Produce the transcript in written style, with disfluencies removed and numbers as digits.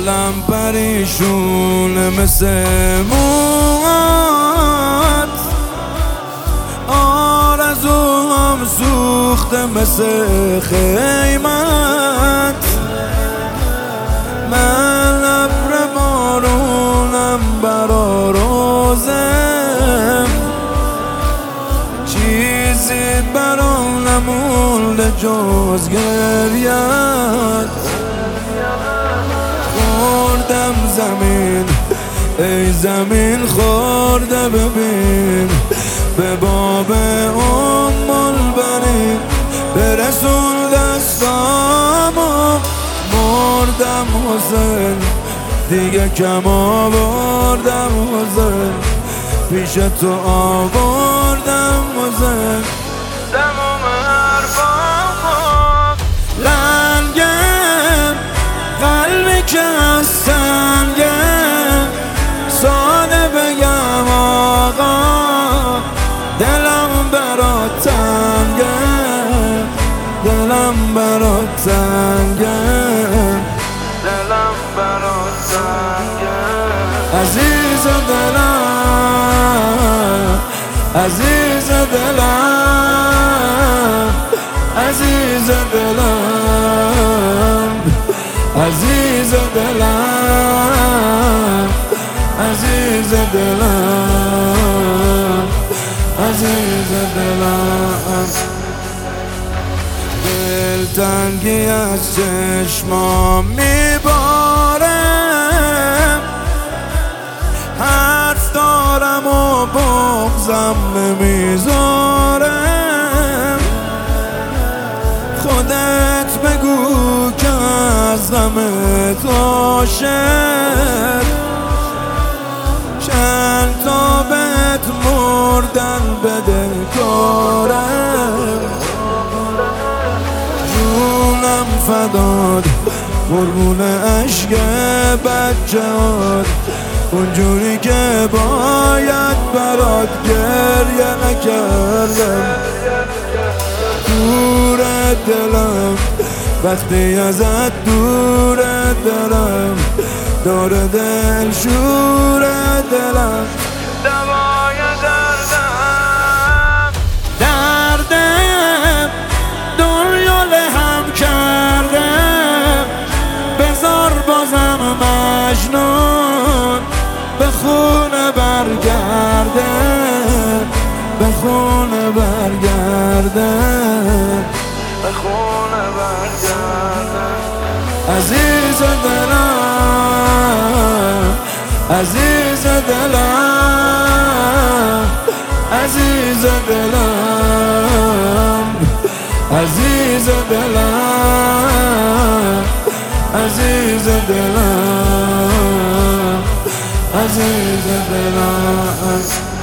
حالم پریشونه مثل موت، آرزوام سوخته مثل خیمت. من ابر بارونم برا روزم، چیزی برام نمونده جز گریت. خوردم زمین ای زمین خورده ببین، به باب البنین برسون دستامو. مردم حسین دیگه کم آوردم حسین، پیش تو آوردم حسین. تمام حرفامو لنگم، قلبی که از سنگم، ساده بگم آقا دلم برات تنگه، دلم برات تنگه، دلم برات تنگه. عزیز دلم، عزیز دلم، عزیز دلم، عزیز دلم، عزیز دلم، عزیز دلم. دلتنگی از چشمام میباره، حرف دارم و بغضم نمیذاره. خودت بگو که از غمت عاشق، چند تا بهت مردن بده کارم. جونم فداد قربون عشق بچه‌هات، اونجوری که باید برات گریه نکردم. دور دلم وقتی ازت دور دلم، دور دل شور دلم، دوای دردم. دردم دنیا لهم کردم، بذار بازم مجنون به خونه برگرده، به خونه برگرده، به خونه برگرده. عزیز دلم، عزیز دلم، عزیز دلم، عزیز دلم، عزیز دلم، عزیز دلم.